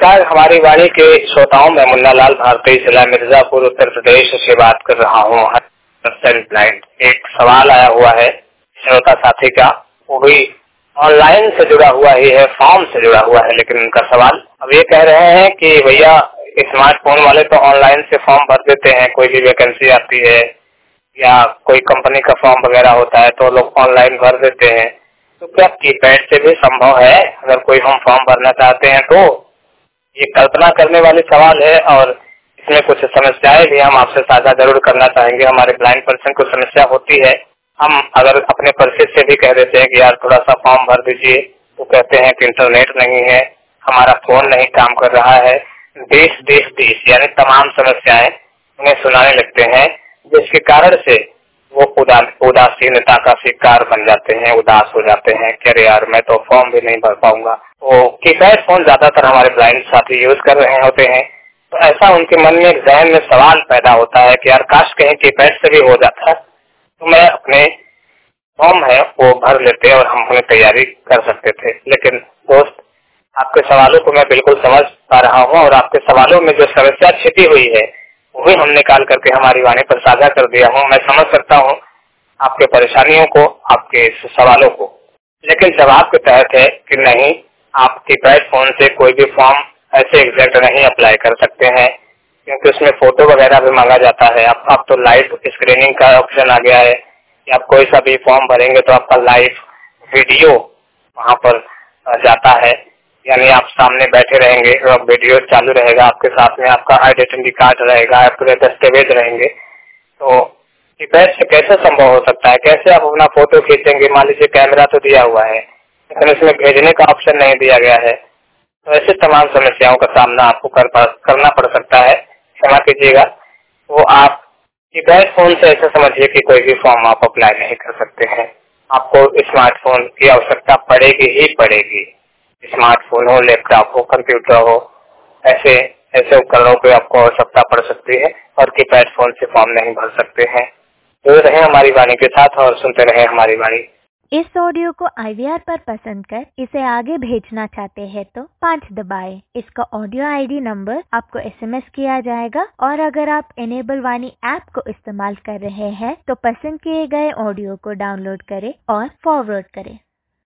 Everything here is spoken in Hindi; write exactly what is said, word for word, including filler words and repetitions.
नमस्कार, हमारी वाणी के श्रोताओं में मुन्ना लाल भारती, जिला मिर्जापुर, उत्तर प्रदेश से बात कर रहा हूँ। ब्लाइंड एक सवाल आया हुआ है श्रोता साथी का, वो भी ऑनलाइन से जुड़ा हुआ ही है, फॉर्म से जुड़ा हुआ है। लेकिन उनका सवाल अब ये कह रहे हैं कि भैया स्मार्टफोन वाले तो ऑनलाइन से फॉर्म भर देते हैं, कोई भी वैकेंसी आती है या कोई कंपनी का फॉर्म वगैरह होता है तो लोग ऑनलाइन भर देते हैं, तो क्या कीपैड से भी संभव है अगर कोई हम फॉर्म भरना चाहते हैं? तो ये कल्पना करने वाली सवाल है और इसमें कुछ समस्याएं भी हम आपसे साझा जरूर करना चाहेंगे। हमारे ब्लाइंड पर्सन को समस्या होती है, हम अगर अपने परिचित से भी कह देते हैं कि यार थोड़ा सा फॉर्म भर दीजिए, तो कहते हैं कि इंटरनेट नहीं है, हमारा फोन नहीं काम कर रहा है। देश देश देश यानी तमाम समस्याएं उन्हें सुनाने लगते हैं, जिसके कारण से वो उदा, उदासीनता का शिकार बन जाते हैं, उदास हो जाते हैं कि अरे यार मैं तो फॉर्म भी नहीं भर पाऊंगा। तो कीपैड फोन ज्यादातर हमारे ब्लाइंड साथी यूज कर रहे होते हैं, तो ऐसा उनके मन में एक जहन में सवाल पैदा होता है कि यार काश कहीं कीपैड से भी हो जाता तो मैं अपने फॉर्म है वो भर लेते और हम अपनी तैयारी कर सकते थे। लेकिन दोस्त, आपके सवालों को मैं बिल्कुल समझ पा रहा हूँ और आपके सवालों में जो समस्या छिपी हुई है वो भी हम निकाल करके हमारी वाणी पर साझा कर दिया हूँ। मैं समझ सकता हूँ आपके परेशानियों को, आपके सवालों को, लेकिन जवाब के तहत है कि नहीं, आप कीपैड फोन से कोई भी फॉर्म ऐसे एग्जैक्ट नहीं अप्लाई कर सकते हैं, क्योंकि उसमें फोटो वगैरह भी मांगा जाता है। अब अब तो लाइव स्क्रीनिंग का ऑप्शन आ गया है कि आप कोई सा भी फॉर्म भरेंगे तो आपका लाइव वीडियो वहाँ पर जाता है, यानी आप सामने बैठे रहेंगे और वीडियो चालू रहेगा, आपके साथ में आपका आइडेंटिटी कार्ड रहेगा, आपके दस्तावेज रहेंगे। तो कीपैड से कैसे संभव हो सकता है? कैसे आप अपना फोटो खींचेंगे? मान लीजिए कैमरा तो दिया हुआ है लेकिन इसमें भेजने का ऑप्शन नहीं दिया गया है, तो ऐसे तमाम समस्याओं का सामना आपको कर, करना पड़ सकता है। क्षमा कीजिएगा। तो आप कीपैड फोन से ऐसा समझिए कि कोई भी फॉर्म आप अप्लाई नहीं कर सकते हैं, आपको स्मार्टफोन की आवश्यकता पड़ेगी ही पड़ेगी। स्मार्टफोन हो, लैपटॉप हो, कंप्यूटर हो, ऐसे ऐसे उपकरणों की आपको आवश्यकता पड़ सकती है और कीपैड फोन से फॉर्म नहीं भर सकते हैं। जुड़े रहे हमारी वाणी के साथ और सुनते रहे हमारी वाणी। इस ऑडियो को आई वी आर पर पसंद कर इसे आगे भेजना चाहते हैं तो पाँच दबाएं। इसका ऑडियो आई डी नंबर आपको एस एम एस किया जाएगा और अगर आप इनेबल वाणी ऐप को इस्तेमाल कर रहे हैं तो पसंद किए गए ऑडियो को डाउनलोड करें और फॉरवर्ड करें।